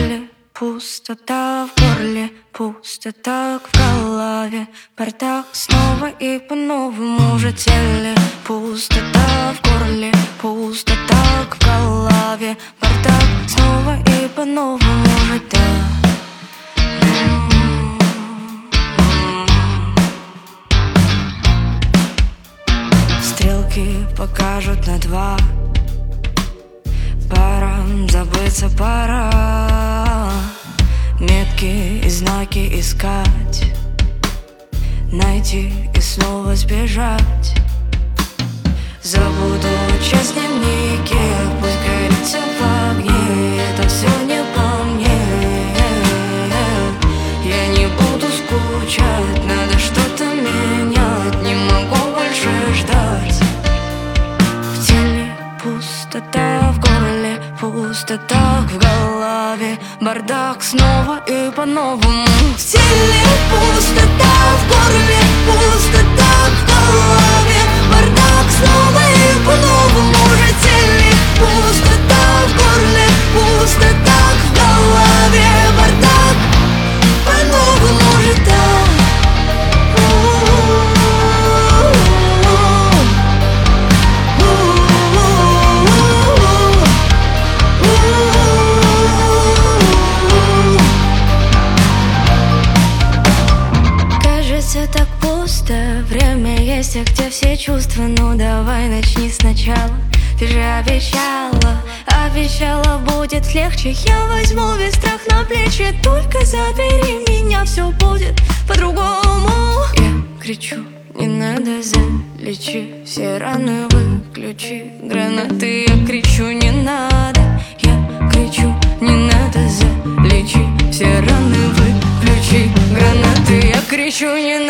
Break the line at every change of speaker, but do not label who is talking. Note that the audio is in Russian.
теле, пустота в горле, пустота в голове. Бардак снова и по-новому уже теле, пустота в горле, пустота в голове. Бардак снова и по-новому уже Стрелки покажут на 2. Пора забыться, пора метки и знаки искать, найти и снова сбежать. Забуду часть дневники, пусть горится в огне. Это все не по мне. Я не буду скучать, надо что-то менять. Не могу больше ждать. В теле пустота, в горле пустота, в голове бардак снова и по-новому. В теле пустота, в горле пустота, в голове бардак снова и по-новому. Уже в теле пустота, в горле пустота, в голове бардак по-новому уже Кажется, так пусто, время есть, а где все чувства? Ну давай начни сначала. Ты же обещала, обещала, будет легче. Я возьму весь страх на плечи, только забери меня, все будет по-другому. Я кричу, не надо, залечи все раны, выключи гранаты. Я кричу, не надо, я кричу, не надо, залечи все раны, выключи гранаты. Я кричу, не